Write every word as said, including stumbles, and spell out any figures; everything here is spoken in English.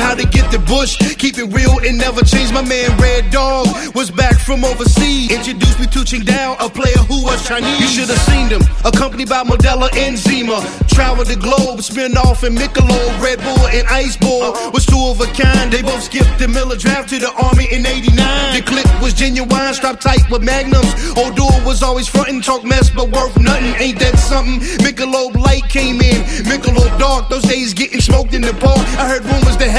how to get the bush. Keep it real and never change. My man Red Dog was back from overseas. Introduced me to Ching Dao, a player who was Chinese. You should have seen them, accompanied by Modella and Zima. Traveled the globe, spin off in Michelob, Red Bull and Ice Bull. Was two of a kind. They both skipped the Miller draft to the Army in eighty-nine. The clip was genuine, strapped tight with magnums. Old dude was always frontin', talk mess but worth nothing. Ain't that something? Michelob Light came in, Michelob Dark. Those days getting smoked in the park. I heard rumors that